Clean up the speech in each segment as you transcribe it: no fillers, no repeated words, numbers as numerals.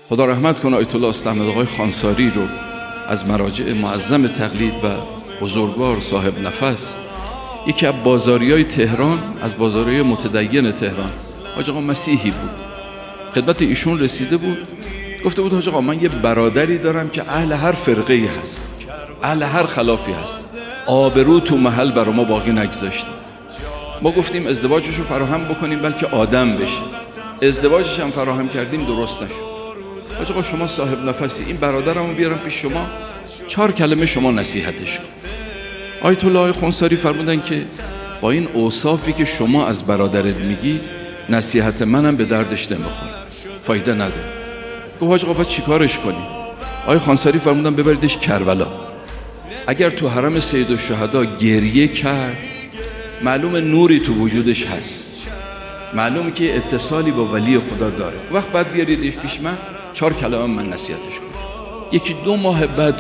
خدا رحمت کنه آیت الله استحمد آقای خانساری رو از مراجع معظم تقلید و بزرگوار صاحب نفس، یکی از بازاریای تهران، از بازاریای متدین تهران، حاج آقا مسیحی بود. خدمت ایشون رسیده بود، گفته بود حاج آقا من یه برادری دارم که اهل هر فرقه‌ای هست، اهل هر خلافی هست، آبرو تو محل برا ما باقی نگذاشته. ما گفتیم ازدواجش رو فراهم بکنیم بلکه آدم بشه. ازدواجش هم فراهم کردیم، درست نشد. حاج آقا شما صاحب نفسی، این برادرمو بیارم پیش شما، 4 کلمه شما نصیحتش کن. آیت الله خانساری فرمودن که با این اوصافی که شما از برادرت میگی، نصیحت منم به دردش نمیخوره، فایده نداره. گفت حاج آقا باید چیکارش کنیم؟ آیت خانساری فرمودن ببریدش کربلا. اگر تو حرم سید الشهدا گریه کرد، معلوم نوری تو وجودش هست، معلومه که اتصالی با ولی خدا داره. وقت بعد بیاریدش پیش من، 4 کلمه من نصیحتش کنم. 1-2 ماه بعد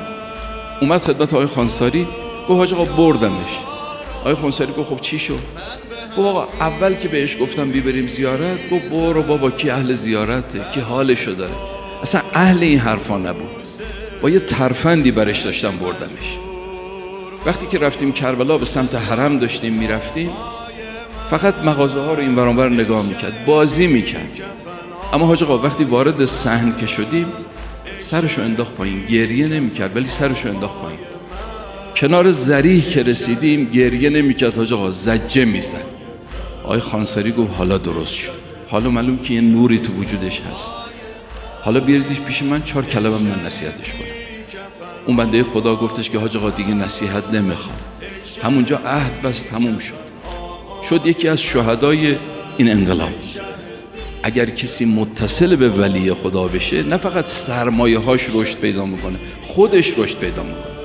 اومد خدمت آقای خانساری، گفت حاج آقا بردمش. آقای خانساری گفت خب چی شد؟ گفت آقا اول که بهش گفتم بیبریم زیارت، گفت برو بابا کی اهل زیارته، کی حالشو داره. اصلا اهل این حرفا نبود، با یه ترفندی برش داشتم بردمش. وقتی که رفتیم کربلا، به سمت حرم داشتیم میرفتیم، فقط مغازه ها رو این ور اون ور نگاه میکرد، بازی میکرد. اما حاج آقا وقتی وارد صحن که شدیم، سرشو انداخت پایین، گریه نمیکرد ولی سرشو انداخت پایین. کنار ذریح که رسیدیم، گریه نمیکرد حاج آقا، زجه میزد. آقای خانساری گفت حالا درست شد، حالا معلوم که یه نوری تو وجودش هست، حالا بیاریدش پیش من، 4 کلمه من نصیحتش کنم. اون بنده خدا گفتش که حاج آقا دیگه نصیحت نمیخوام. همونجا عهد بس تموم شد یکی از شهدای این انقلاب. اگر کسی متصل به ولی خدا بشه، نه فقط سرمایه هاش رشد پیدا میکنه، خودش رشد پیدا میکنه.